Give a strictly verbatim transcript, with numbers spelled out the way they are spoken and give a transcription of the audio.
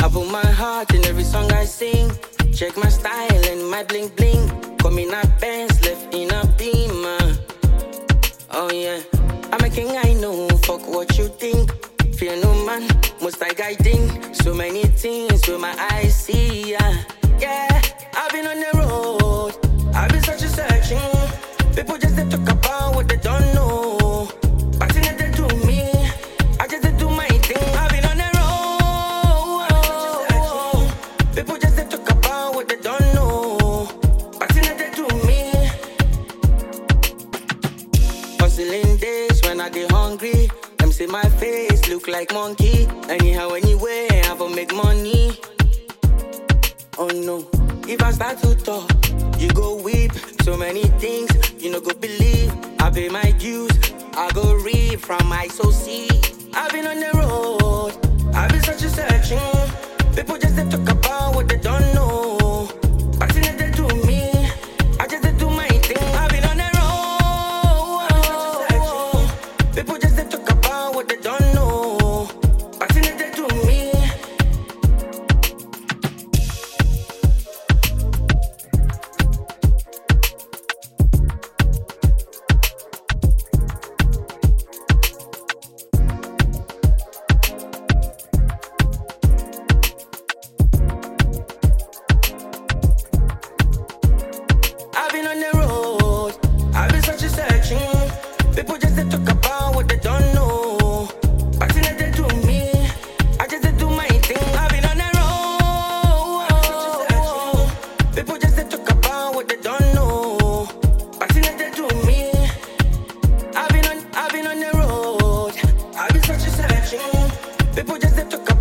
put my heart in every song I sing. Check my style and my bling bling. Come in a Benz, left in a Beamer. Oh yeah, I'm a king, I know. Fuck what you think. Fear no man, must I guiding. So many things with my eyes see. Yeah, yeah. I've been on the road. I've been searching, searching. People just they talk about what they don't know. But in they do me, I just they do my thing. I've been on the road. People just they talk about what they don't know. But in they do me. Hustling days when I get hungry. Them say my face look like monkey. Anyhow, anyway, I have to make money. Oh no, if I start to talk, you go weep. So many things you no go believe. I pay my dues, I go read from my soul. I've been on the road, I've been searching, searching. People just they talk about what they don't know. But in they do me, I just they do my thing. I've been on the road. People just they talk about what they don't know. But in they do me. I've been on the road, I've been searching, searching. People just they talk about what they don't know. But in they do me, I just they do my thing. I've been on the road. People just they talk about what they don't know. But in they do me. I've been on, I've been on the road. I've been searching, searching. People just they talk about